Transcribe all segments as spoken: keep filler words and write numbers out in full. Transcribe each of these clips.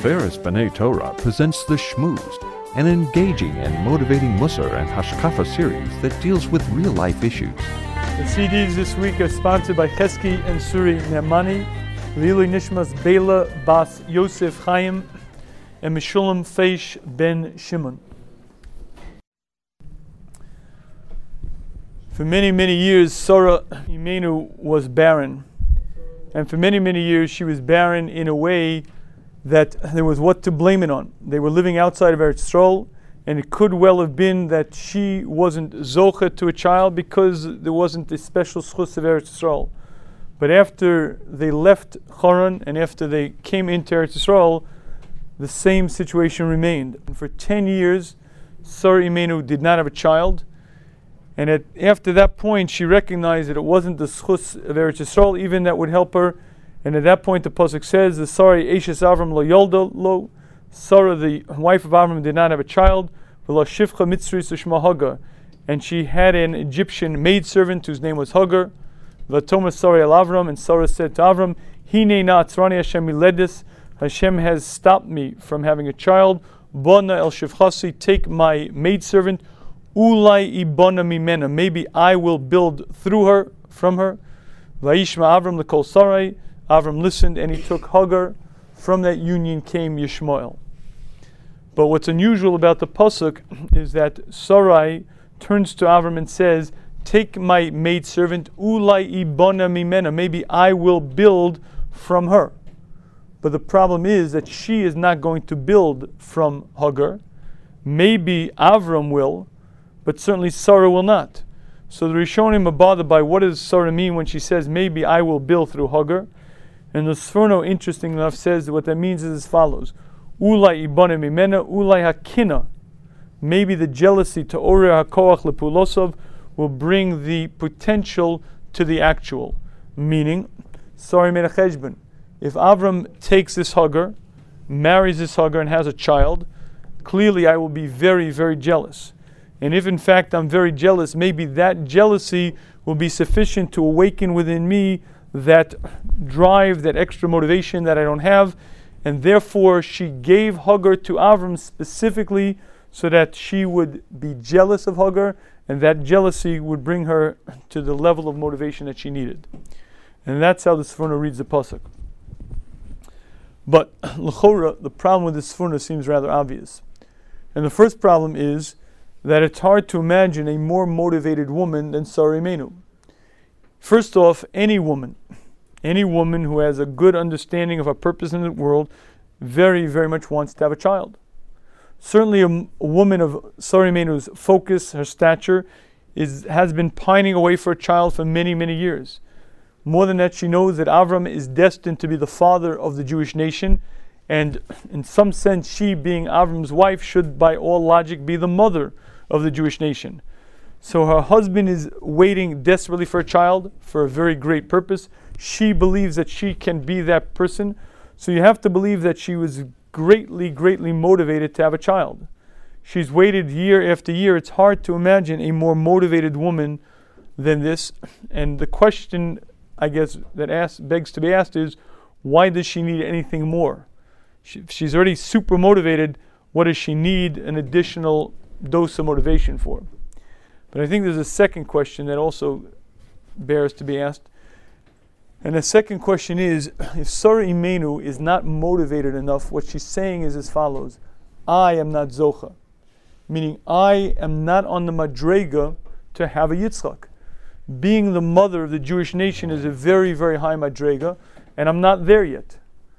Tiferes B'nai Torah presents The Shmooze, an engaging and motivating Musar and Hashkafa series that deals with real-life issues. The C Ds this week are sponsored by Chesky and Suri Ne'mani, Lilu Nishmas Bela Bas Yosef Chaim, and Meshulam Feish Ben Shimon. For many, many years, Sarah Imenu was barren. And for many, many years, she was barren in a way that there was what to blame it on. They were living outside of Eretz Yisrael, and it could well have been that she wasn't zocha to a child because there wasn't the special schus of Eretz Yisrael. But after they left Haran and after they came into Eretz Yisrael, the same situation remained. And for ten years, Sarah Imenu did not have a child. And at, after that point, she recognized that it wasn't the schus of Eretz Yisrael even that would help her. And at that point, the pasuk says, "The Sarah Eishes Avram lo yolda lo." Sarah, the wife of Avram, did not have a child. V'lo shivcha mitzris u'shma Hagar, and she had an Egyptian maidservant whose name was Hagar. V'toma Sarah el Avram, and Sarah said to Avram, "Hinei na'atzrani Hashem miledis." Hashem has stopped me from having a child. Bona el shivchasi, take my maidservant. Ulai ibona mimena, maybe I will build through her, from her. Vayishma Avram lekol Sarai. Avram listened and he took Hagar. From that union came Yishmael. But what's unusual about the pasuk is that Sarai turns to Avram and says, "Take my maidservant, ulai ibona mimena, maybe I will build from her." But the problem is that she is not going to build from Hagar. Maybe Avram will, but certainly Sarah will not. So the Rishonim are bothered by what does Sarah mean when she says, "Maybe I will build through Hagar." And the Sforno, interesting enough, says that what that means is as follows: Ulai ibane mimena, ulai hakina. Maybe the jealousy to Ore hakoach lepulosov will bring the potential to the actual. Meaning, Sarah made a cheshbon. If Avram takes this Hagar, marries this Hagar, and has a child, clearly I will be very, very jealous. And if in fact I'm very jealous, maybe that jealousy will be sufficient to awaken within me that drive, that extra motivation that I don't have. And therefore she gave Hagar to Avram specifically so that she would be jealous of Hagar, and that jealousy would bring her to the level of motivation that she needed. And that's how the Sforno reads the pasuk. But l'chora, the problem with the Sforno seems rather obvious. And the first problem is that it's hard to imagine a more motivated woman than Sarah Imenu. First off, any woman, any woman who has a good understanding of her purpose in the world very, very much wants to have a child. Certainly a, a woman of Sarah Imenu's focus, her stature, is, has been pining away for a child for many, many years. More than that, she knows that Avram is destined to be the father of the Jewish nation, and in some sense, she, being Avram's wife, should by all logic be the mother of the Jewish nation. So her husband is waiting desperately for a child for a very great purpose. She believes that she can be that person. So you have to believe that she was greatly, greatly motivated to have a child. She's waited year after year. It's hard to imagine a more motivated woman than this. And the question, I guess, that asks, begs to be asked is, why does she need anything more? She, she's already super motivated. What does she need an additional dose of motivation for? But I think there's a second question that also bears to be asked. And the second question is, if Sarah Imenu is not motivated enough, what she's saying is as follows: I am not zocha. Meaning, I am not on the madrega to have a Yitzchak. Being the mother of the Jewish nation is a very, very high madrega, and I'm not there yet.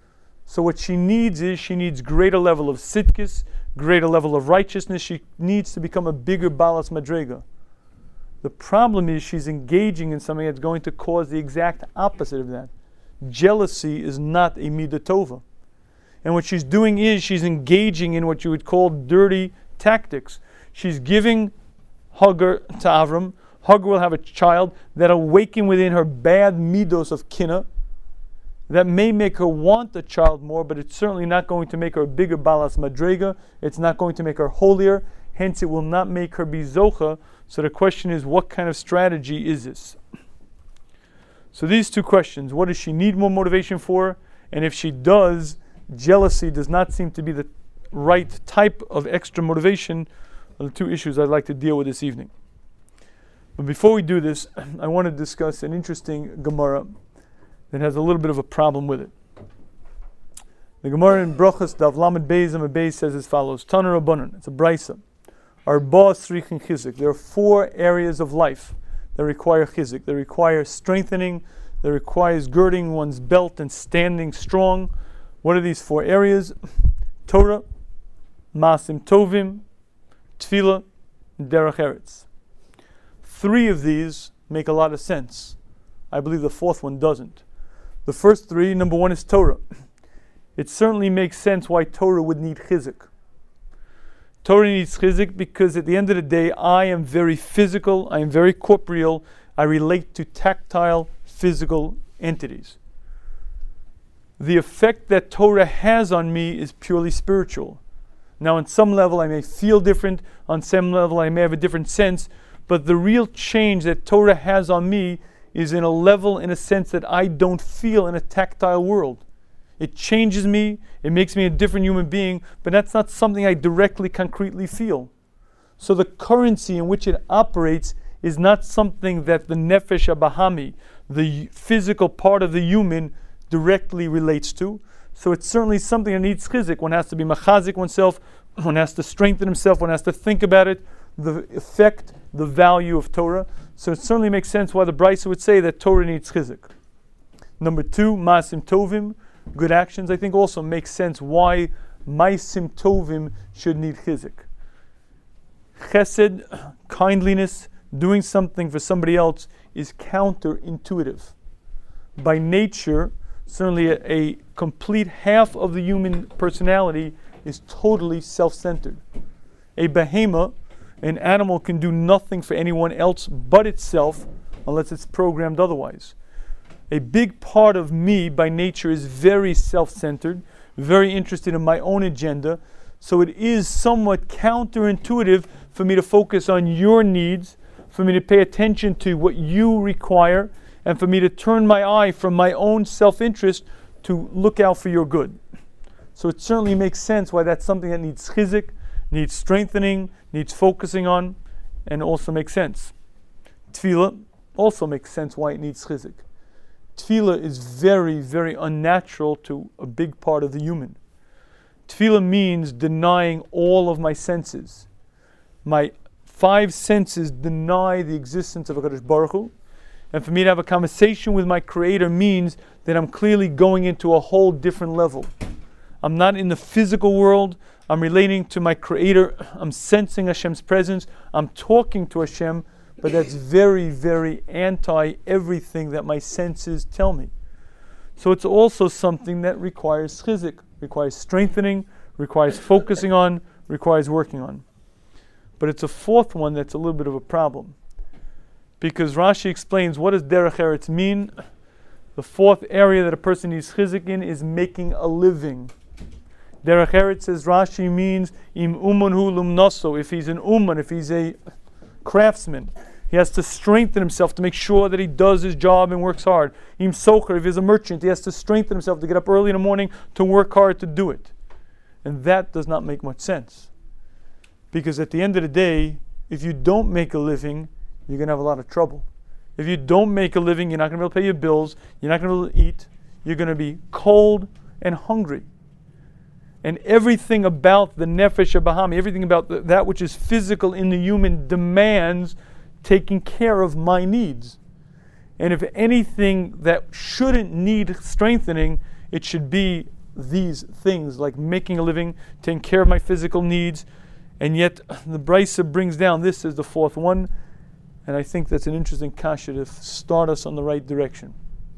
So what she needs is, she needs greater level of sitkis, greater level of righteousness. She needs to become a bigger balas madrega. The problem is she's engaging in something that's going to cause the exact opposite of that. Jealousy is not a midah tova. And what she's doing is she's engaging in what you would call dirty tactics. She's giving Hagar to Avram. Hagar will have a child that'll awaken within her bad midos of kinah. That may make her want a child more, but it's certainly not going to make her a bigger balas madrega. It's not going to make her holier. Hence, it will not make her be zocha. So the question is, what kind of strategy is this? So these two questions: what does she need more motivation for? And if she does, jealousy does not seem to be the right type of extra motivation are the two issues I'd like to deal with this evening. But before we do this, I want to discuss an interesting Gemara that has a little bit of a problem with it. The Gemara in Brachos Daf Lamed Beis Amud Beis says as follows: Tanu Rabbanan, it's a brisa. Arba Srichin Chizik. There are four areas of life that require chizik. They require strengthening. That requires girding one's belt and standing strong. What are these four areas? Torah, Masim Tovim, Tefillah, and Derech Eretz. Three of these make a lot of sense. I believe the fourth one doesn't. The first three, number one is Torah. It certainly makes sense why Torah would need chizik. Torah needs chizik because at the end of the day, I am very physical, I am very corporeal, I relate to tactile, physical entities. The effect that Torah has on me is purely spiritual. Now, on some level, I may feel different, on some level, I may have a different sense, but the real change that Torah has on me is in a level, in a sense, that I don't feel in a tactile world. It changes me, it makes me a different human being, but that's not something I directly, concretely feel. So the currency in which it operates is not something that the nefesh abahami, the physical part of the human, directly relates to. So it's certainly something that needs chizik. One has to be machazik oneself, one has to strengthen himself, one has to think about it, the effect, the value of Torah. So it certainly makes sense why the Brisa would say that Torah needs chizik. Number two, Masim Tovim, good actions, I think also makes sense why Masim Tovim should need chizik. Chesed, kindliness, doing something for somebody else is counterintuitive. By nature, certainly a, a complete half of the human personality is totally self-centered. A behemoth, an animal, can do nothing for anyone else but itself unless it's programmed otherwise. A big part of me by nature is very self-centered, very interested in my own agenda, so it is somewhat counterintuitive for me to focus on your needs, for me to pay attention to what you require, and for me to turn my eye from my own self-interest to look out for your good. So it certainly makes sense why that's something that needs chizik, needs strengthening, needs focusing on, and also makes sense. Tefillah also makes sense why it needs chizik. Tefillah is very, very unnatural to a big part of the human. Tefillah means denying all of my senses. My five senses deny the existence of HaKadosh Baruch Hu, and for me to have a conversation with my Creator means that I'm clearly going into a whole different level. I'm not in the physical world, I'm relating to my Creator, I'm sensing Hashem's presence, I'm talking to Hashem, but that's very, very anti everything that my senses tell me. So it's also something that requires chizik, requires strengthening, requires focusing on, requires working on. But it's a fourth one that's a little bit of a problem. Because Rashi explains, what does derech eretz mean? The fourth area that a person needs chizik in is making a living. Derech eretz, says Rashi, means im uman hu lumnaso. If he's an uman, if he's a craftsman, he has to strengthen himself to make sure that he does his job and works hard. Im socher, if he's a merchant, he has to strengthen himself to get up early in the morning to work hard to do it. And that does not make much sense. Because at the end of the day, if you don't make a living, you're going to have a lot of trouble. If you don't make a living, you're not going to be able to pay your bills, you're not going to be able to eat, you're going to be cold and hungry. And everything about the nefesh abahami, everything about the, that which is physical in the human demands taking care of my needs. And if anything that shouldn't need strengthening, it should be these things, like making a living, taking care of my physical needs. And yet the Brisa brings down this as the fourth one, and I think that's an interesting kasha to start us on the right direction.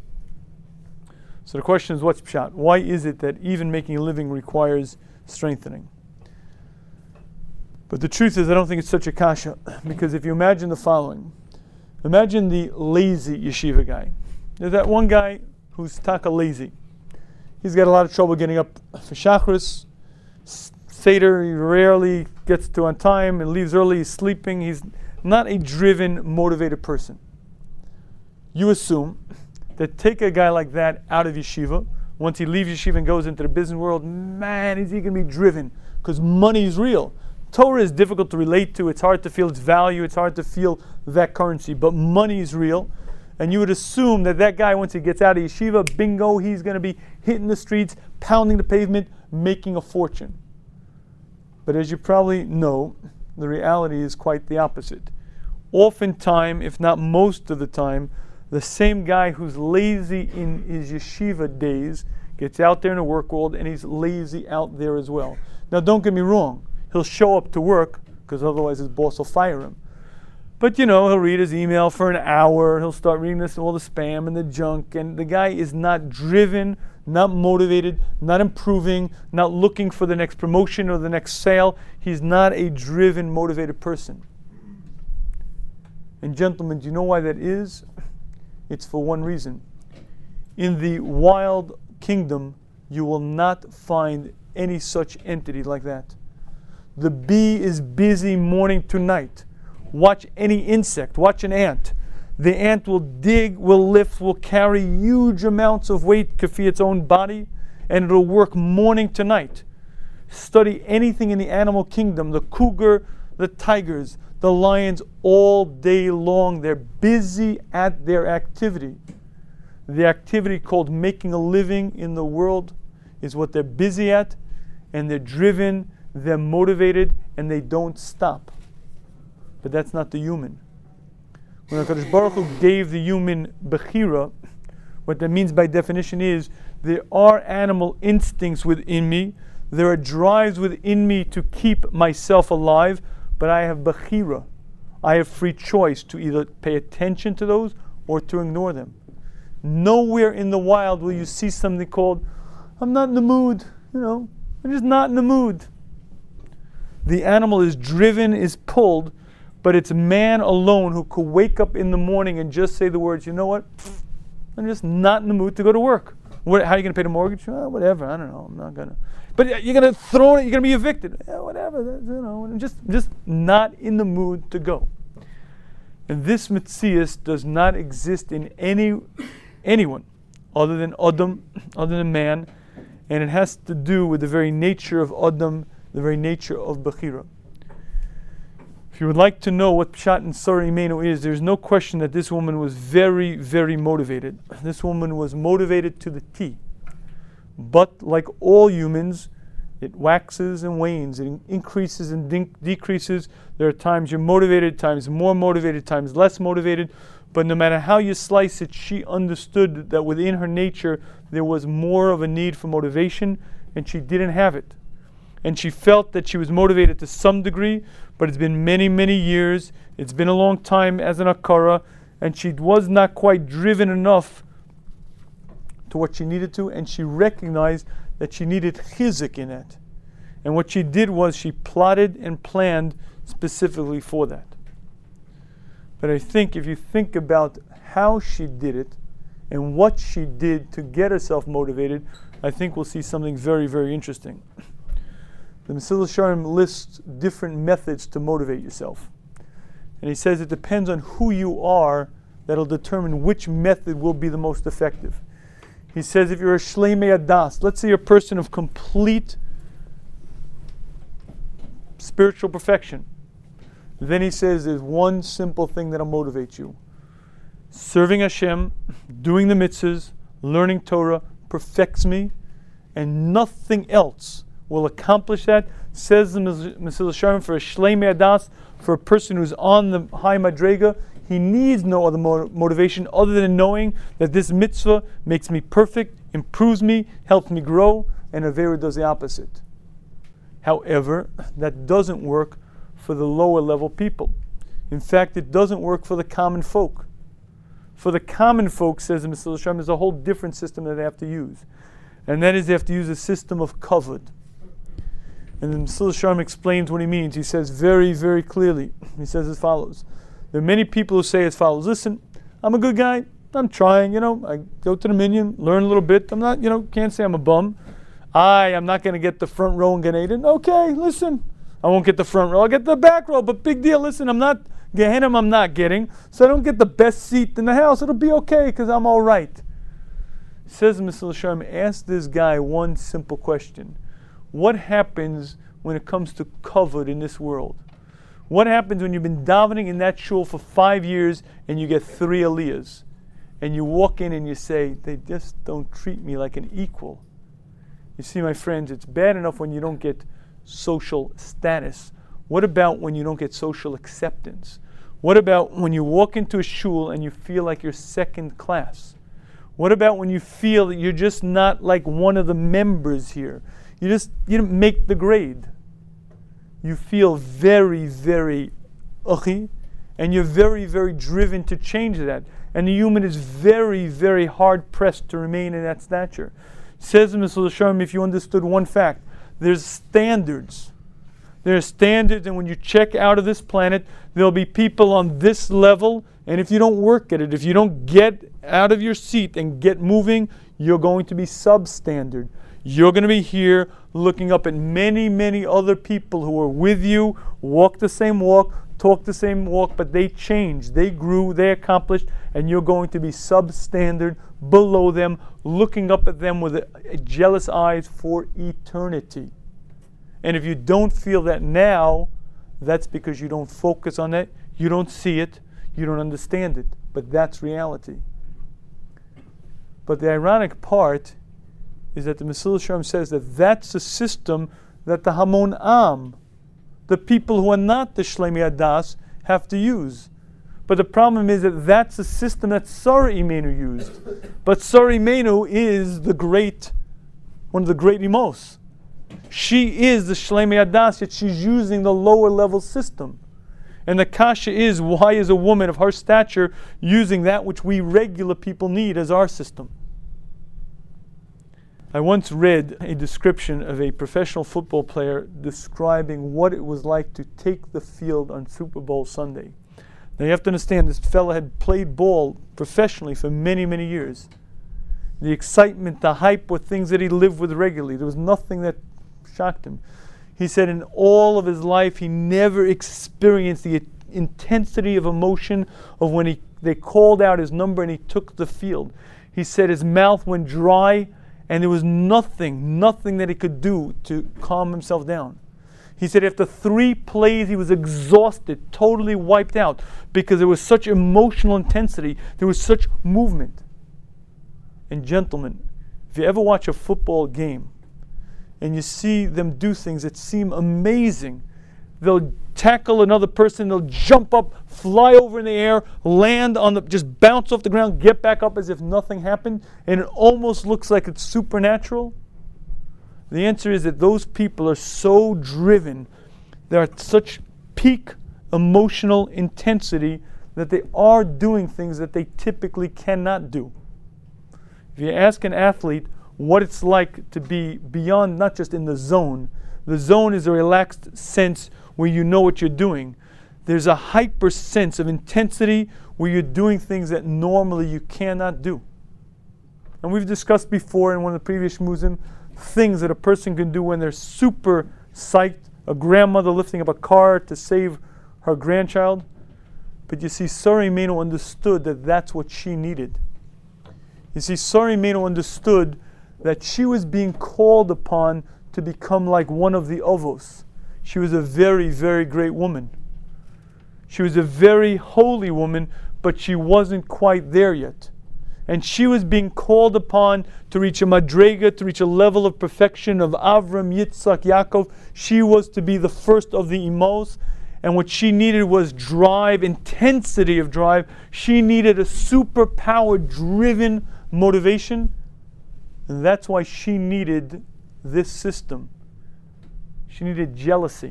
So the question is, what's pshat? Why is it that even making a living requires strengthening? But the truth is, I don't think it's such a kasha, because if you imagine the following, imagine the lazy yeshiva guy. There's that one guy who's taka lazy. He's got a lot of trouble getting up for Shachris, Seder, he rarely gets to on time and leaves early, he's sleeping, he's not a driven, motivated person. You assume that take a guy like that out of yeshiva, Once he leaves yeshiva and goes into the business world, man, is he going to be driven, because money is real. Torah is difficult to relate to. It's hard to feel its value. It's hard to feel that currency. But money is real. And you would assume that that guy, once he gets out of yeshiva, bingo, he's going to be hitting the streets, pounding the pavement, making a fortune. But as you probably know, the reality is quite the opposite. Oftentimes, if not most of the time, the same guy who's lazy in his yeshiva days gets out there in the work world and he's lazy out there as well. Now, don't get me wrong. He'll show up to work because otherwise his boss will fire him. But, you know, he'll read his email for an hour. He'll start reading this, all the spam and the junk. And the guy is not driven, not motivated, not improving, not looking for the next promotion or the next sale. He's not a driven, motivated person. And gentlemen, do you know why that is? It's for one reason. In the wild kingdom, you will not find any such entity like that. The bee is busy morning to night. Watch any insect, watch an ant. The ant will dig, will lift, will carry huge amounts of weight kafi its own body, and it'll work morning to night. Study anything in the animal kingdom, the cougar, the tigers, the lions, all day long. They're busy at their activity. The activity called making a living in the world is what they're busy at, and they're driven, they're motivated, and they don't stop. But that's not the human. When HaKadosh Baruch Hu gave the human Bechira, what that means by definition is, there are animal instincts within me, there are drives within me to keep myself alive, but I have Bechira. I have free choice to either pay attention to those or to ignore them. Nowhere in the wild will you see something called, I'm not in the mood, you know, I'm just not in the mood. The animal is driven, is pulled, but it's man alone who could wake up in the morning and just say the words, you know what, I'm just not in the mood to go to work. What, how are you going to pay the mortgage? Oh, whatever, I don't know, I'm not going to. But you're going to throw it, you're going to be evicted. Yeah, whatever, you know, I'm just, just not in the mood to go. And this Metzias does not exist in any anyone other than Adam, other than man, and it has to do with the very nature of Adam, the very nature of Bechira. If you would like to know what Pshat and Sarah Imenu is, there's no question that this woman was very, very motivated. This woman was motivated to the T. But like all humans, it waxes and wanes. It increases and de- decreases. There are times you're motivated, times more motivated, times less motivated. But no matter how you slice it, she understood that within her nature there was more of a need for motivation, and she didn't have it. And she felt that she was motivated to some degree, but it's been many, many years. It's been a long time as an Akara, and she was not quite driven enough to what she needed to, and she recognized that she needed chizik in it. And what she did was she plotted and planned specifically for that. But I think if you think about how she did it and what she did to get herself motivated, I think we'll see something very, very interesting. The Mesillas Yesharim lists different methods to motivate yourself. And he says it depends on who you are that'll determine which method will be the most effective. He says if you're a Shleimei Adas, let's say you're a person of complete spiritual perfection, then he says there's one simple thing that'll motivate you. Serving Hashem, doing the mitzvahs, learning Torah, perfects me, and nothing else will accomplish that. Says the Mesillas Yesharim, for a Shleimei Adas, for a person who's on the high Madrega, he needs no other mo- motivation other than knowing that this mitzvah makes me perfect, improves me, helps me grow, and Avera does the opposite. However, that doesn't work for the lower level people. In fact, it doesn't work for the common folk. For the common folk, says the Mesillas Yesharim, there's a whole different system that they have to use. And that is they have to use a system of kavod. And the Mesillas Yesharim explains what he means. He says very, very clearly. He says as follows. There are many people who say as follows, listen, I'm a good guy, I'm trying, you know, I go to the minyan, learn a little bit, I'm not, you know, can't say I'm a bum. I am not going to get the front row in Gan Eden. Okay, listen, I won't get the front row, I'll get the back row, but big deal, listen, I'm not, Gehenna I'm not getting, so I don't get the best seat in the house, it'll be okay, because I'm all right. Says Mesillas Yesharim, ask this guy one simple question. What happens when it comes to kavod in this world? What happens when you've been davening in that shul for five years and you get three aliyahs? And you walk in and you say, they just don't treat me like an equal. You see, my friends, it's bad enough when you don't get social status. What about when you don't get social acceptance? What about when you walk into a shul and you feel like you're second class? What about when you feel that you're just not like one of the members here? You just you didn't make the grade. You feel very, very achi, and you're very, very driven to change that. And the human is very, very hard pressed to remain in that stature. Says Mesillas Yesharim, if you understood one fact, there's standards. There are standards, and when you check out of this planet, there'll be people on this level, and if you don't work at it, if you don't get out of your seat and get moving, you're going to be substandard. You're going to be here looking up at many, many other people who are with you, walk the same walk, talk the same walk, but they changed, they grew, they accomplished, and you're going to be substandard, below them, looking up at them with a, a jealous eyes for eternity. And if you don't feel that now, that's because you don't focus on it, you don't see it, you don't understand it. But that's reality. But the ironic part is that the Mesillas Yesharim says that that's the system that the Hamon Am, the people who are not the Shleimei Hadas, have to use. But the problem is that that's the system that Sarah Imenu used. But Sarah Imenu is the great, one of the great Imos. She is the Shleimei Hadas, yet she's using the lower level system. And the kasha is, why is a woman of her stature using that which we regular people need as our system? I once read a description of a professional football player describing what it was like to take the field on Super Bowl Sunday. Now you have to understand, this fella had played ball professionally for many, many years. The excitement, the hype were things that he lived with regularly. There was nothing that shocked him. He said in all of his life he never experienced the intensity of emotion of when he they called out his number and he took the field. He said his mouth went dry and there was nothing, nothing that he could do to calm himself down. He said after three plays he was exhausted, totally wiped out, because there was such emotional intensity, there was such movement. And gentlemen, if you ever watch a football game and you see them do things that seem amazing, they'll tackle another person, they'll jump up, fly over in the air, land on the, just bounce off the ground, get back up as if nothing happened, and it almost looks like it's supernatural. The answer is that those people are so driven, they're at such peak emotional intensity that they are doing things that they typically cannot do. If you ask an athlete what it's like to be beyond, not just in the zone, the zone is a relaxed sense where you know what you're doing. There's a hyper sense of intensity where you're doing things that normally you cannot do. And we've discussed before in one of the previous musim, things that a person can do when they're super psyched, a grandmother lifting up a car to save her grandchild. But you see, Sarah Imenu understood that that's what she needed. You see, Sarah Imenu understood that she was being called upon to become like one of the Avos. She was a very, very great woman. She was a very holy woman, but she wasn't quite there yet. And she was being called upon to reach a madrega, to reach a level of perfection of Avram, Yitzhak, Yaakov. She was to be the first of the Imos. And what she needed was drive, intensity of drive. She needed a superpower driven motivation. And that's why she needed this system. She needed jealousy.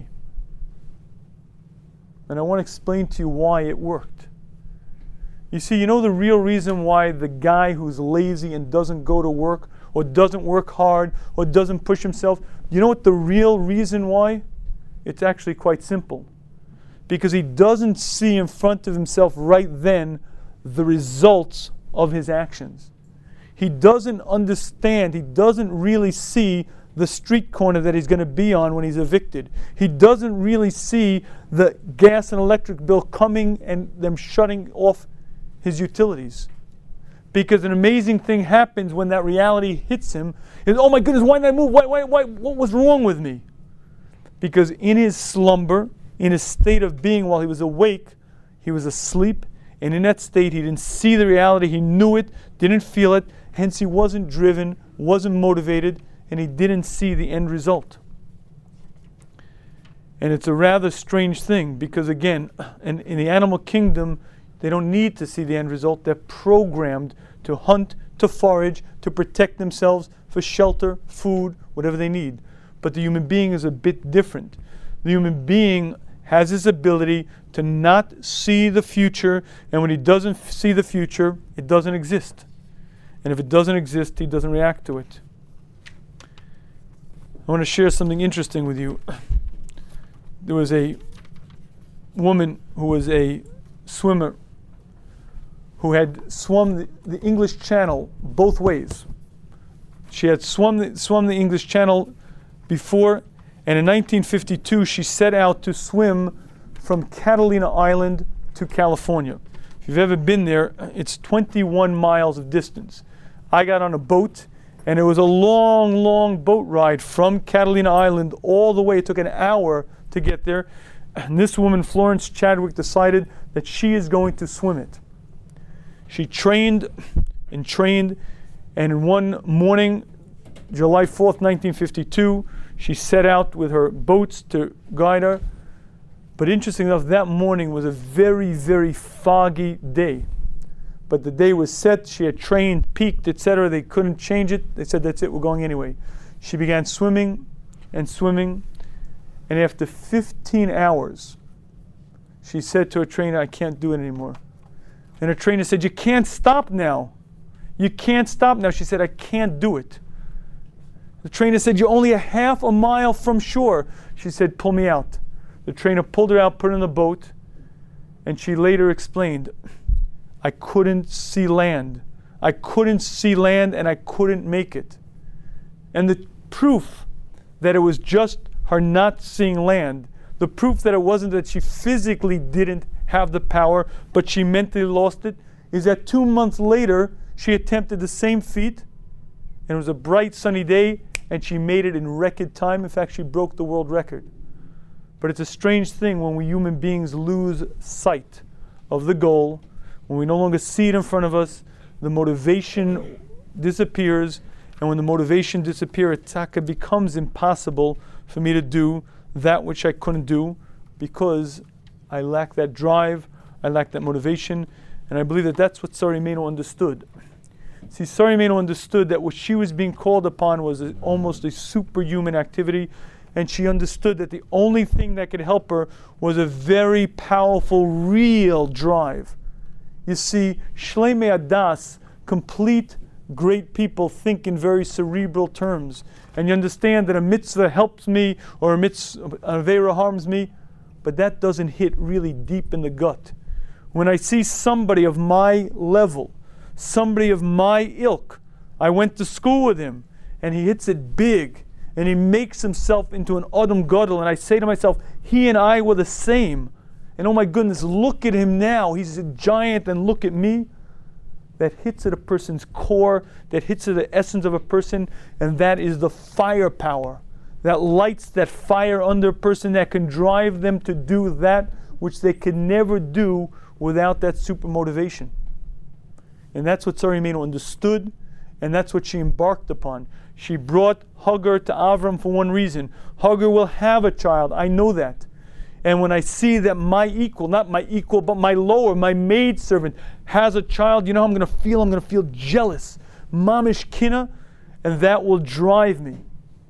And I want to explain to you why it worked. You see, you know the real reason why the guy who's lazy and doesn't go to work, or doesn't work hard, or doesn't push himself, you know what the real reason why? It's actually quite simple. Because he doesn't see in front of himself right then the results of his actions. He doesn't understand, he doesn't really see the street corner that he's going to be on when he's evicted. He doesn't really see the gas and electric bill coming and them shutting off his utilities. Because an amazing thing happens when that reality hits him. Is, oh my goodness, why did I move? Why, why, why, what was wrong with me? Because in his slumber, in his state of being while he was awake, he was asleep. And in that state, he didn't see the reality. He knew it, didn't feel it. Hence, he wasn't driven, wasn't motivated, and he didn't see the end result. And it's a rather strange thing because, again, in, in the animal kingdom, they don't need to see the end result. They're programmed to hunt, to forage, to protect themselves for shelter, food, whatever they need. But the human being is a bit different. The human being has this ability to not see the future, and when he doesn't f- see the future, it doesn't exist. And if it doesn't exist, he doesn't react to it. I want to share something interesting with you. There was a woman who was a swimmer who had swum the, the English Channel both ways. She had swum the, swum the English Channel before, and in nineteen fifty-two she set out to swim from Catalina Island to California. If you've ever been there, it's twenty-one miles of distance. I got on a boat, and it was a long, long boat ride from Catalina Island all the way. It took an hour to get there. And this woman, Florence Chadwick, decided that she is going to swim it. She trained and trained, and one morning, July fourth, nineteen fifty-two, she set out with her boats to guide her. But interesting enough, that morning was a very, very foggy day. But the day was set, she had trained, peaked, et cetera. They couldn't change it. They said, that's it, we're going anyway. She began swimming and swimming. And after fifteen hours, she said to her trainer, I can't do it anymore. And her trainer said, you can't stop now. You can't stop now. She said, I can't do it. The trainer said, you're only a half a mile from shore. She said, pull me out. The trainer pulled her out, put her in the boat, and she later explained, I couldn't see land. I couldn't see land, and I couldn't make it. And the proof that it was just her not seeing land, the proof that it wasn't that she physically didn't have the power, but she mentally lost it, is that two months later, she attempted the same feat, and it was a bright sunny day, and she made it in record time. In fact, she broke the world record. But it's a strange thing when we human beings lose sight of the goal, when we no longer see it in front of us, the motivation disappears, and when the motivation disappears, it becomes impossible for me to do that which I couldn't do because I lack that drive, I lack that motivation, and I believe that that's what Sarah Imeinu understood. See, Sarah Imeinu understood that what she was being called upon was a, almost a superhuman activity, and she understood that the only thing that could help her was a very powerful, real drive. You see, Shleimei Adas, complete great people, think in very cerebral terms. And you understand that a mitzvah helps me or a mitzvah, an aveira harms me, but that doesn't hit really deep in the gut. When I see somebody of my level, somebody of my ilk, I went to school with him, and he hits it big, and he makes himself into an Adam Gadol, and I say to myself, he and I were the same. And oh my goodness, look at him now. He's a giant, and look at me. That hits at a person's core, that hits at the essence of a person, and that is the firepower that lights that fire under a person that can drive them to do that which they could never do without that super motivation. And that's what Sarah Imeinu understood, and that's what she embarked upon. She brought Hagar to Avram for one reason. Hagar will have a child, I know that. And when I see that my equal, not my equal, but my lower, my maidservant has a child, you know how I'm going to feel? I'm going to feel jealous. Mamish kina, and that will drive me.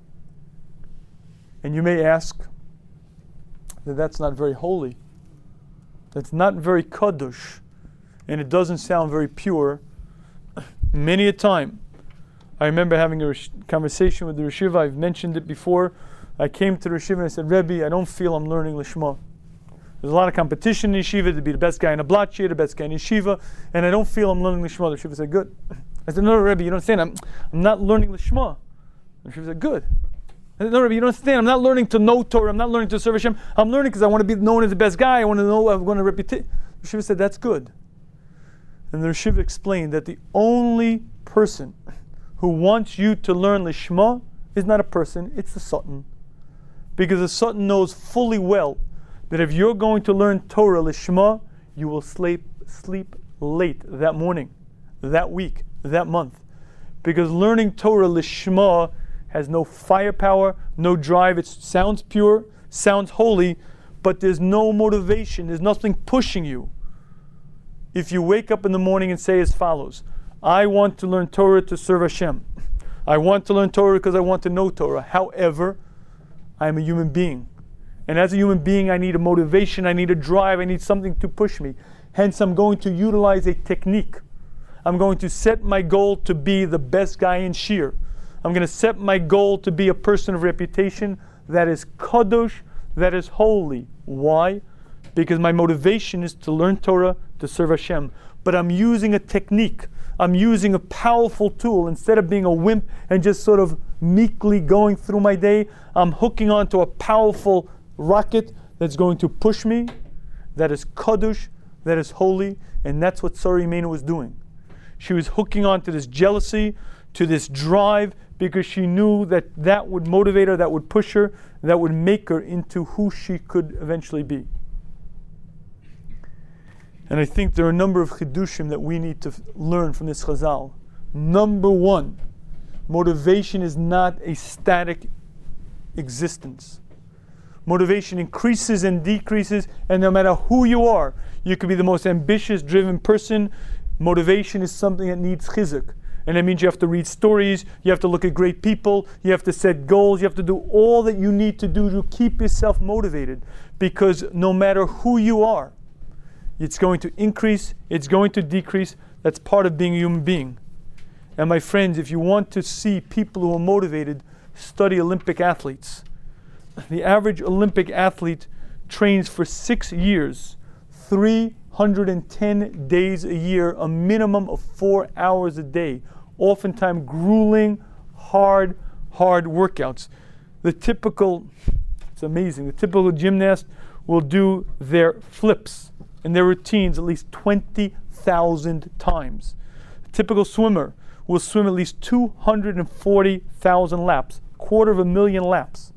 And you may ask that that's not very holy. That's not very kadosh. And it doesn't sound very pure. Many a time, I remember having a conversation with the Rishiva. I've mentioned it before. I came to the Rishiva and I said, Rebbe, I don't feel I'm learning Lishma. There's a lot of competition in Yeshiva to be the best guy in a Blatchia, the best guy in Yeshiva, and I don't feel I'm learning Lishma. The Rishiva said, good. I said, no, Rebbe, you don't understand. I'm, I'm not learning Lishma. The Rishiva said, good. I said, no, Rebbe, you don't understand. I'm not learning to know Torah. I'm not learning to serve Hashem. I'm learning because I want to be known as the best guy. I want to know, I want a reputation. The Rishiva said, that's good. And the Rishiv explained that the only person who wants you to learn Lishma is not a person, it's the Satan. Because the Satan knows fully well that if you're going to learn Torah Lishma, you will sleep, sleep late that morning, that week, that month. Because learning Torah Lishma has no firepower, no drive. It sounds pure, sounds holy, but there's no motivation. There's nothing pushing you. If you wake up in the morning and say as follows, I want to learn Torah to serve Hashem. I want to learn Torah because I want to know Torah. However, I am a human being. And as a human being, I need a motivation, I need a drive, I need something to push me. Hence, I'm going to utilize a technique. I'm going to set my goal to be the best guy in Shir. I'm going to set my goal to be a person of reputation that is kadosh, that is holy. Why? Because my motivation is to learn Torah, to serve Hashem. But I'm using a technique. I'm using a powerful tool. Instead of being a wimp and just sort of meekly going through my day, I'm hooking onto a powerful rocket that's going to push me, that is kadosh, that is holy, and that's what Sarah Imeinu was doing. She was hooking onto this jealousy, to this drive, because she knew that that would motivate her, that would push her, that would make her into who she could eventually be. And I think there are a number of chidushim that we need to f- learn from this chazal. Number one, motivation is not a static existence. Motivation increases and decreases, and no matter who you are, you could be the most ambitious, driven person. Motivation is something that needs chizuk. And that means you have to read stories, you have to look at great people, you have to set goals, you have to do all that you need to do to keep yourself motivated. Because no matter who you are, it's going to increase, it's going to decrease. That's part of being a human being. And my friends, if you want to see people who are motivated, study Olympic athletes. The average Olympic athlete trains for six years, three hundred ten days a year, a minimum of four hours a day. Oftentimes grueling, hard, hard workouts. The typical, it's amazing, the typical gymnast will do their flips and their routines at least twenty thousand times. A typical swimmer will swim at least two hundred forty thousand laps, quarter of a million laps.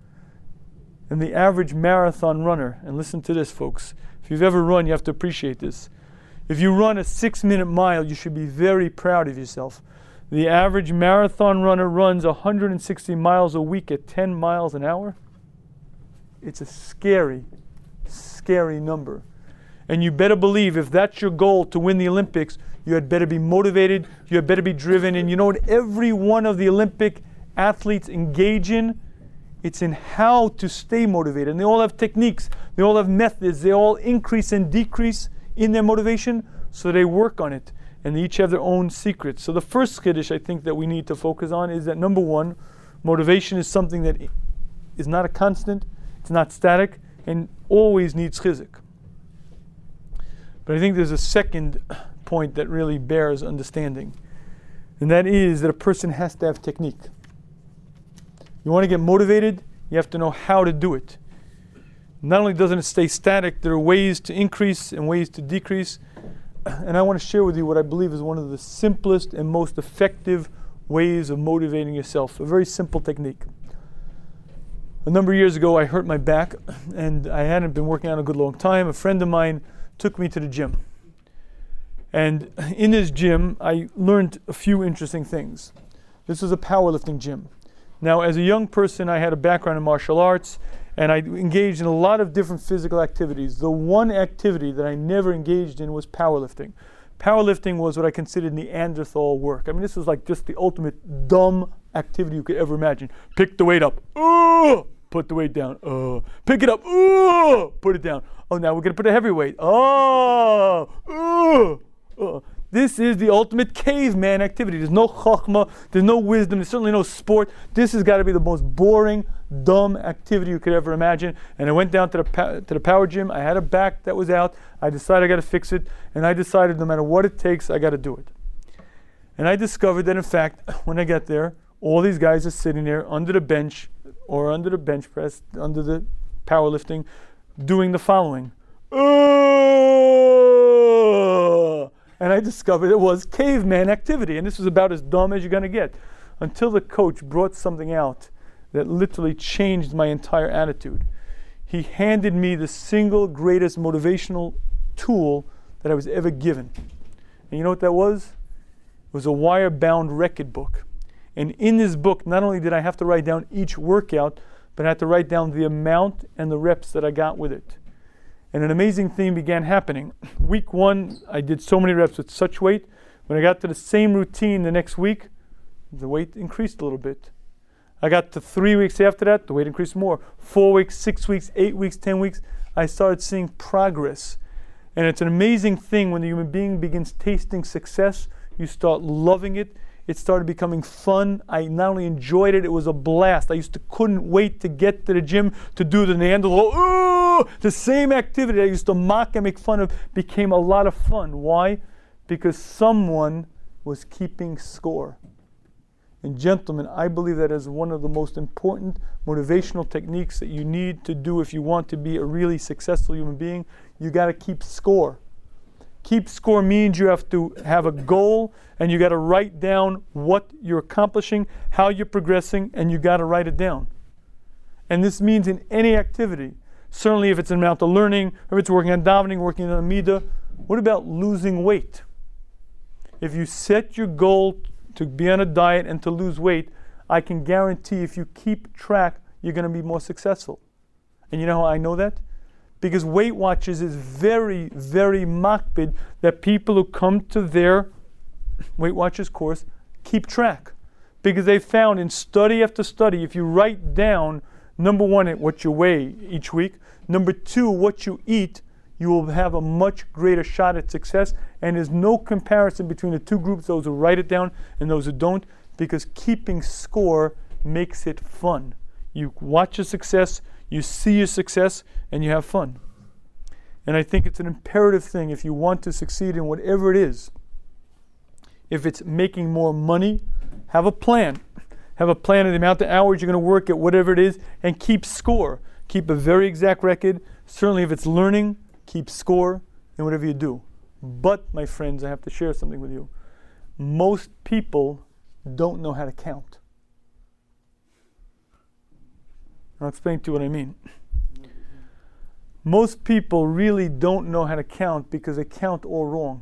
And the average marathon runner, and listen to this, folks, if you've ever run, you have to appreciate this. If you run a six-minute mile, you should be very proud of yourself. The average marathon runner runs one hundred sixty miles a week at ten miles an hour. It's a scary, scary number. And you better believe if that's your goal to win the Olympics, you had better be motivated, you had better be driven. And you know what every one of the Olympic athletes engage in? It's in how to stay motivated. And they all have techniques, they all have methods, they all increase and decrease in their motivation, so they work on it. And they each have their own secrets. So the first chiddush I think that we need to focus on is that number one, motivation is something that is not a constant, it's not static, and always needs chizuk. But I think there's a second point that really bears understanding. And that is that a person has to have technique. You want to get motivated, you have to know how to do it. Not only doesn't it stay static, there are ways to increase and ways to decrease. And I want to share with you what I believe is one of the simplest and most effective ways of motivating yourself. A very simple technique. A number of years ago, I hurt my back, and I hadn't been working out a good long time. A friend of mine took me to the gym. And in this gym, I learned a few interesting things. This was a powerlifting gym. Now, as a young person, I had a background in martial arts, and I engaged in a lot of different physical activities. The one activity that I never engaged in was powerlifting. Powerlifting was what I considered Neanderthal work. I mean, this was like just the ultimate dumb activity you could ever imagine. Pick the weight up. Oh, put the weight down. Oh, pick it up. Oh, put it down. Oh, now we're going to put a heavy weight. Oh, oh, oh. This is the ultimate caveman activity. There's no chokhmah, there's no wisdom, there's certainly no sport. This has got to be the most boring, dumb activity you could ever imagine. And I went down to the to the power gym. I had a back that was out. I decided I got to fix it, and I decided no matter what it takes, I got to do it. And I discovered that in fact, when I got there, all these guys are sitting there under the bench or under the bench press, under the powerlifting, doing the following. Uh, And I discovered it was caveman activity, and this was about as dumb as you're going to get. Until the coach brought something out that literally changed my entire attitude. He handed me the single greatest motivational tool that I was ever given. And you know what that was? It was a wire-bound record book. And in this book, not only did I have to write down each workout, but I had to write down the amount and the reps that I got with it. And an amazing thing began happening. Week one, I did so many reps with such weight. When I got to the same routine the next week, the weight increased a little bit. I got to three weeks after that, the weight increased more. Four weeks, six weeks, eight weeks, ten weeks, I started seeing progress. And it's an amazing thing when the human being begins tasting success, you start loving it. It started becoming fun. I not only enjoyed it, it was a blast. I used to couldn't wait to get to the gym to do the Neanderthal. Ooh! The same activity I used to mock and make fun of became a lot of fun. Why? Because someone was keeping score. And gentlemen, I believe that is one of the most important motivational techniques that you need to do if you want to be a really successful human being. You got to keep score. Keep score means you have to have a goal, and you got to write down what you're accomplishing, how you're progressing, and you got to write it down. And this means in any activity. Certainly if it's an amount of learning, or if it's working on davening, working on Amida. What about losing weight? If you set your goal to be on a diet and to lose weight, I can guarantee if you keep track, you're going to be more successful. And you know how I know that? Because Weight Watchers is very, very makpid that people who come to their Weight Watchers course keep track. Because they found in study after study, if you write down, number one, what you weigh each week, number two, what you eat, you will have a much greater shot at success. And there's no comparison between the two groups, those who write it down and those who don't, because keeping score makes it fun. You watch your success, you see your success, and you have fun. And I think it's an imperative thing if you want to succeed in whatever it is. If it's making more money, have a plan. Have a plan of the amount of hours you're going to work at whatever it is, and keep score. Keep a very exact record. Certainly if it's learning, keep score in whatever you do. But, my friends, I have to share something with you. Most people don't know how to count. I'll explain to you what I mean. Most people really don't know how to count because they count all wrong.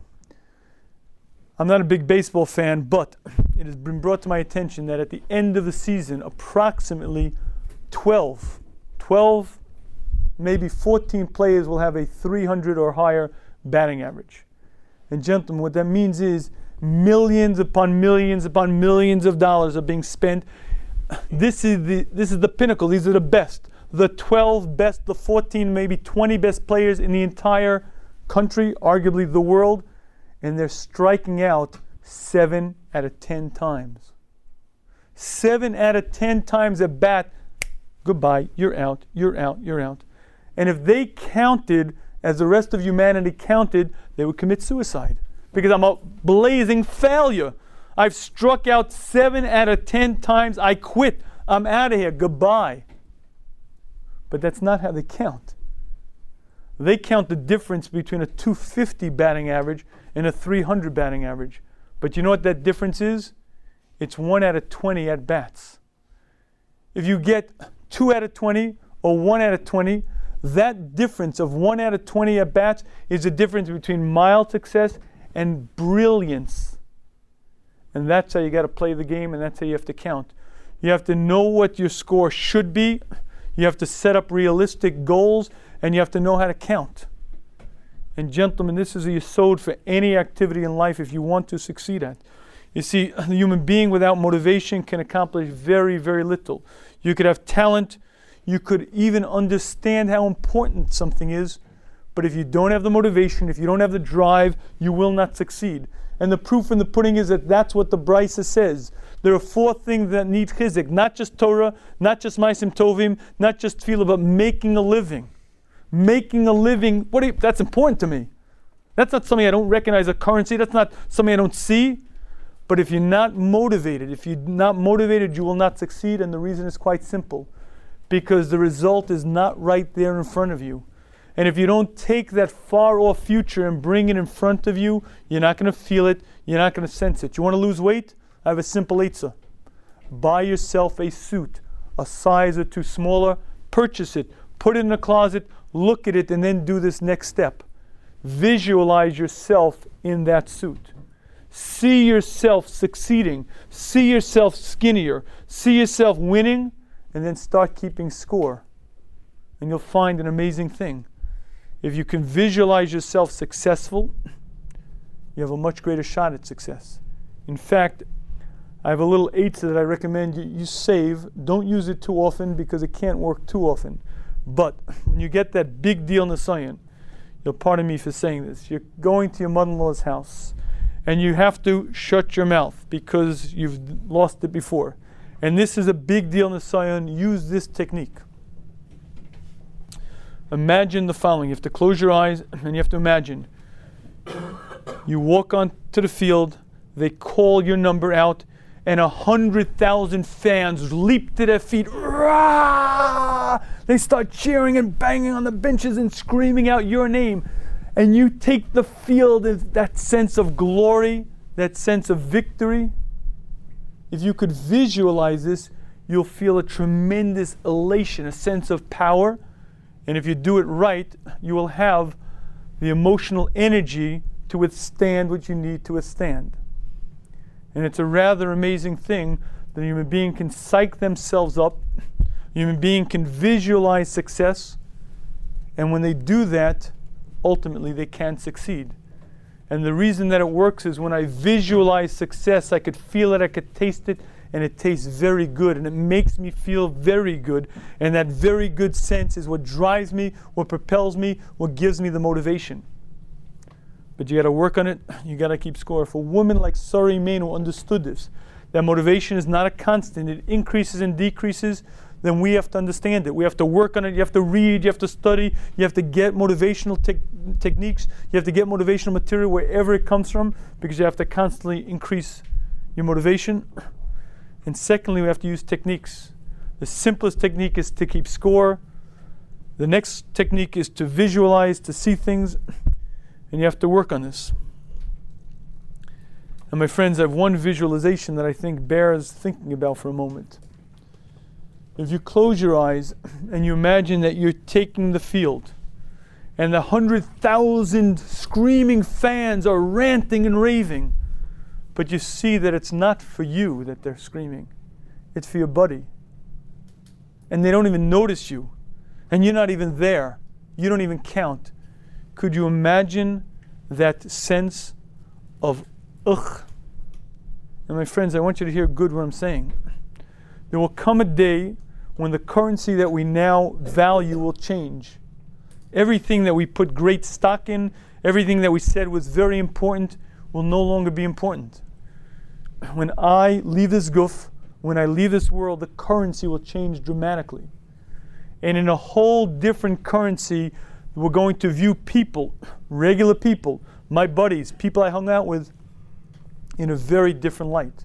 I'm not a big baseball fan, but it has been brought to my attention that at the end of the season, approximately twelve, twelve, maybe fourteen players will have a three hundred or higher batting average. And gentlemen, what that means is millions upon millions upon millions of dollars are being spent. This is the this is the pinnacle. These are the best. The twelve best, the fourteen, maybe twenty best players in the entire country, arguably the world, and they're striking out seven out of ten times. Seven out of ten times at bat, goodbye, you're out, you're out, you're out. And if they counted as the rest of humanity counted, they would commit suicide. Because I'm a blazing failure. I've struck out seven out of ten times. I quit. I'm out of here. Goodbye. But that's not how they count. They count the difference between a two fifty batting average and a three hundred batting average. But you know what that difference is? It's one out of twenty at bats. If you get two out of twenty or one out of twenty, that difference of one out of twenty at bats is the difference between mild success and brilliance. And that's how you got to play the game, and that's how you have to count. You have to know what your score should be. You have to set up realistic goals, and you have to know how to count. And gentlemen, this is a yesod for any activity in life if you want to succeed at. You see, the human being without motivation can accomplish very, very little. You could have talent. You could even understand how important something is. But if you don't have the motivation, if you don't have the drive, you will not succeed. And the proof in the pudding is that that's what the Brisa says. There are four things that need chizik. Not just Torah, not just Maisim Tovim, not just Tefillah, but making a living. Making a living, what do you, that's important to me. That's not something I don't recognize a currency. That's not something I don't see. But if you're not motivated, if you're not motivated, you will not succeed. And the reason is quite simple. Because the result is not right there in front of you. And if you don't take that far off future and bring it in front of you, you're not going to feel it, you're not going to sense it. You want to lose weight? I have a simple eitzah. Buy yourself a suit, a size or two smaller, purchase it, put it in a closet, look at it, and then do this next step. Visualize yourself in that suit. See yourself succeeding. See yourself skinnier. See yourself winning, and then start keeping score. And you'll find an amazing thing. If you can visualize yourself successful, you have a much greater shot at success. In fact, I have a little eitzah that I recommend you, you save. Don't use it too often because it can't work too often. But when you get that big deal Nisayan, you'll pardon me for saying this. You're going to your mother-in-law's house, and you have to shut your mouth because you've lost it before. And this is a big deal Nisayan. Use this technique. Imagine the following. You have to close your eyes and you have to imagine. You walk onto the field, they call your number out, and a hundred thousand fans leap to their feet. Rah! They start cheering and banging on the benches and screaming out your name. And you take the field as that sense of glory, that sense of victory. If you could visualize this, you'll feel a tremendous elation, a sense of power. And if you do it right, you will have the emotional energy to withstand what you need to withstand. And it's a rather amazing thing that a human being can psych themselves up, a human being can visualize success, and when they do that, ultimately they can succeed. And the reason that it works is when I visualize success, I could feel it, I could taste it, and it tastes very good, and it makes me feel very good. And that very good sense is what drives me, what propels me, what gives me the motivation. But you got to work on it, you got to keep score. If a woman like Sarah Imenu understood this, that motivation is not a constant, it increases and decreases, then we have to understand it. We have to work on it, you have to read, you have to study, you have to get motivational te- techniques, you have to get motivational material wherever it comes from, because you have to constantly increase your motivation. And secondly, we have to use techniques. The simplest technique is to keep score. The next technique is to visualize, to see things, and you have to work on this. And my friends, I have one visualization that I think bears thinking about for a moment. If you close your eyes and you imagine that you're taking the field, and the hundred thousand screaming fans are ranting and raving, but you see that it's not for you that they're screaming. It's for your buddy. And they don't even notice you. And you're not even there. You don't even count. Could you imagine that sense of ugh? And my friends, I want you to hear good what I'm saying. There will come a day when the currency that we now value will change. Everything that we put great stock in, everything that we said was very important, will no longer be important. When I leave this guf, when I leave this world, the currency will change dramatically. And in a whole different currency, we're going to view people, regular people, my buddies, people I hung out with, in a very different light.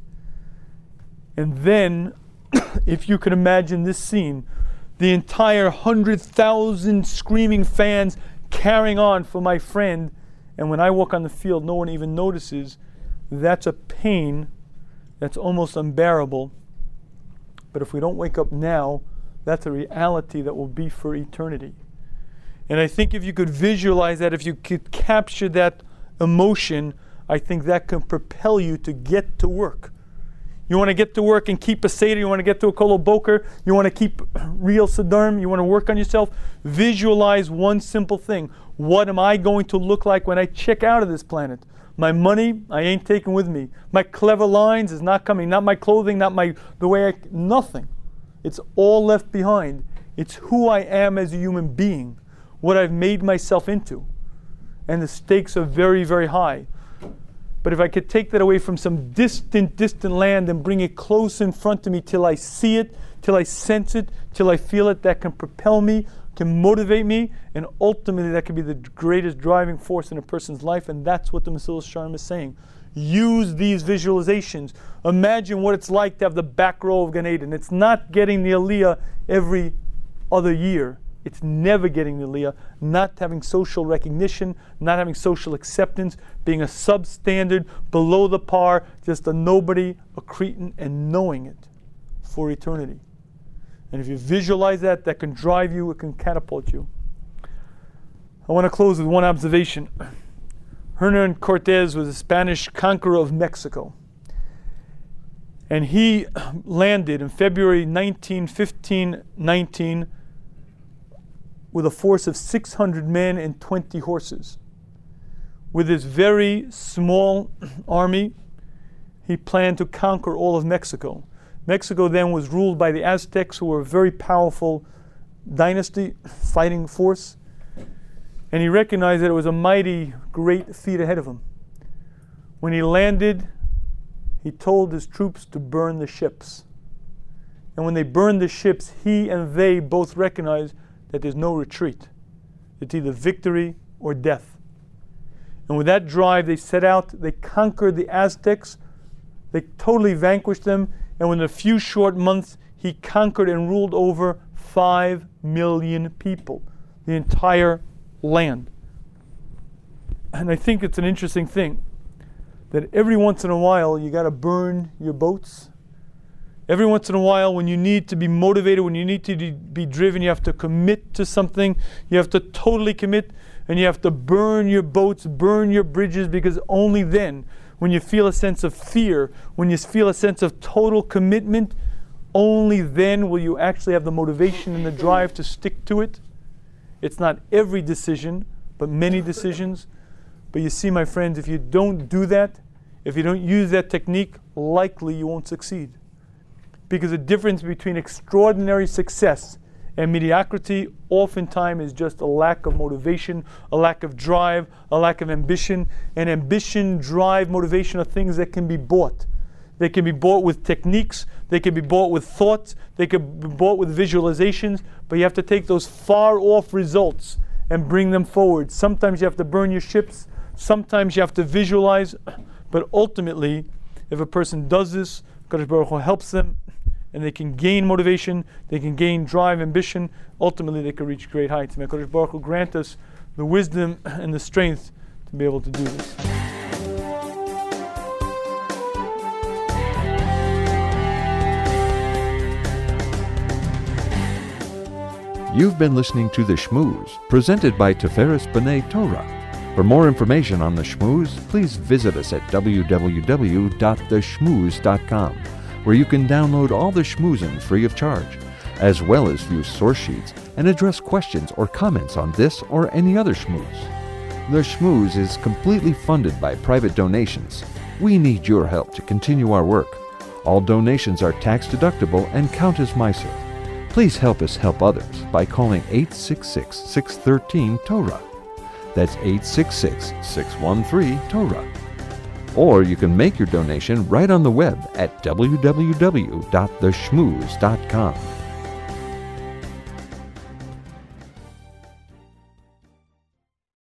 And then, if you can imagine this scene, the entire hundred thousand screaming fans carrying on for my friend, and when I walk on the field, no one even notices, that's a pain that's almost unbearable. But if we don't wake up now, that's a reality that will be for eternity. And I think if you could visualize that, if you could capture that emotion, I think that can propel you to get to work. You want to get to work and keep a Seder, you want to get to a Kolo Boker, you want to keep real Siddharm, you want to work on yourself, visualize one simple thing. What am I going to look like when I check out of this planet? My money, I ain't taking with me. My clever lines is not coming. Not my clothing, not my the way I, nothing. It's all left behind. It's who I am as a human being, what I've made myself into. And the stakes are very, very high. But if I could take that away from some distant, distant land and bring it close in front of me till I see it, till I sense it, till I feel it, that can propel me, can motivate me, and ultimately that can be the greatest driving force in a person's life, and that's what the Mesilas Yesharim is saying. Use these visualizations. Imagine what it's like to have the back row of Gan Eden. It's not getting the Aliyah every other year. It's never getting the Aliyah, not having social recognition, not having social acceptance, being a substandard, below the par, just a nobody, a cretin, and knowing it for eternity. And if you visualize that, that can drive you, it can catapult you. I want to close with one observation. Hernan Cortez was a Spanish conqueror of Mexico. And he landed in February nineteen fifteen nineteen with a force of six hundred men and twenty horses. With his very small army, he planned to conquer all of Mexico. Mexico then was ruled by the Aztecs, who were a very powerful dynasty, fighting force. And he recognized that it was a mighty great feat ahead of him. When he landed, he told his troops to burn the ships. And when they burned the ships, he and they both recognized that there's no retreat. It's either victory or death. And with that drive, they set out, they conquered the Aztecs, they totally vanquished them, and within a few short months, he conquered and ruled over five million people, the entire land. And I think it's an interesting thing that every once in a while you got to burn your boats. Every once in a while, when you need to be motivated, when you need to be driven, you have to commit to something. You have to totally commit, and you have to burn your boats, burn your bridges, because only then, when you feel a sense of fear, when you feel a sense of total commitment, only then will you actually have the motivation and the drive to stick to it. It's not every decision, but many decisions. But you see, my friends, if you don't do that, if you don't use that technique, likely you won't succeed. Because the difference between extraordinary success and mediocrity oftentimes is just a lack of motivation, a lack of drive, a lack of ambition. And ambition, drive, motivation are things that can be bought. They can be bought with techniques, they can be bought with thoughts, they can be bought with visualizations, but you have to take those far off results and bring them forward. Sometimes you have to burn your ships, sometimes you have to visualize, but ultimately, if a person does this, Kadosh Baruch Hu helps them, and they can gain motivation, they can gain drive, ambition, ultimately they can reach great heights. May Kadosh Baruch Hu grant us the wisdom and the strength to be able to do this. You've been listening to The Shmooze, presented by Tiferes B'nai Torah. For more information on The Shmooze, please visit us at w w w dot the shmooze dot com, where you can download all the Shmoozin free of charge, as well as view source sheets and address questions or comments on this or any other Shmooze. The Shmooze is completely funded by private donations. We need your help to continue our work. All donations are tax deductible and count as Meiser. Please help us help others by calling eight six six, six one three, Torah. That's eight six six, six one three, Torah. Or you can make your donation right on the web at w w w dot the shmooze dot com.